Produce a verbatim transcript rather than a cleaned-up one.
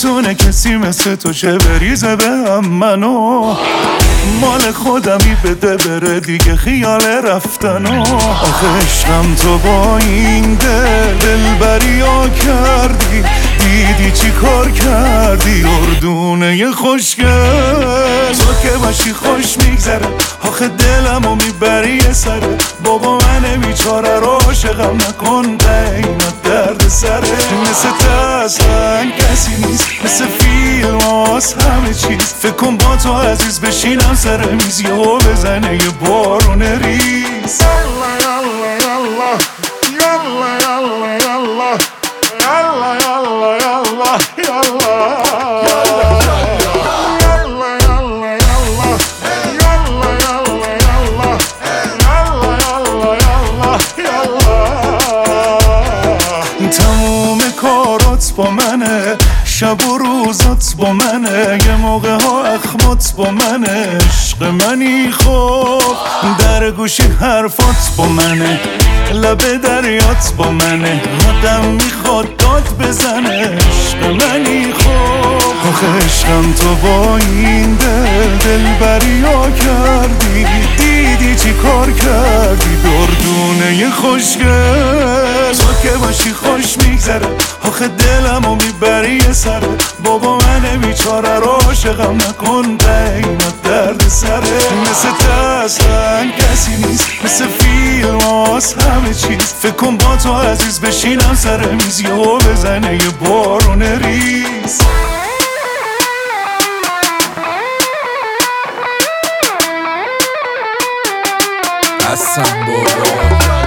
نمیتونه کسی مثل تو چه بریزه به هم منو، مال خودمی بده بره دیگه خیال رفتنو. آخه عشقم تو با این دل دلبری ها کردی، دیدی چی کار کردی اردونه خوشگل. تو که باشی خوش میگذره، آخه دلمو میبری یه سره. بابا من بیچاره رو عاشقم نکن، اینات درد سره. مثل تسلن کسی نیست، مثل فیلم هاست همه چیز. فکر کن با تو عزیز بشینم سر میز یهو بزنه یه بارون ریز. یالا یالا یالا یالا یالا یالا یالا یالا یالا تموم کارات با منه، شب و روزات با منه، یه موقع ها اخمات با منه. عشق منی خوب در گوشی حرفات با منه، لب دریات با منه، آدم میخواد داد بزنه. عشق منی خوب، آخه عشقم تو با این دل دلبری ها کردی، دیدی چی کار کردی دردونه خوشگل. تو که باشی خوش میگذره، آخه دلمو میبری یه سره. بابا من بیچاره رو عاشقم نکن، اینات درد سره. مثل تسلن کسی نیست، مثل فیلم هاست همه چیز. فکر کن با تو عزیز بشینم سر میز یهو بزنه یه بارون ریز. حسن بابا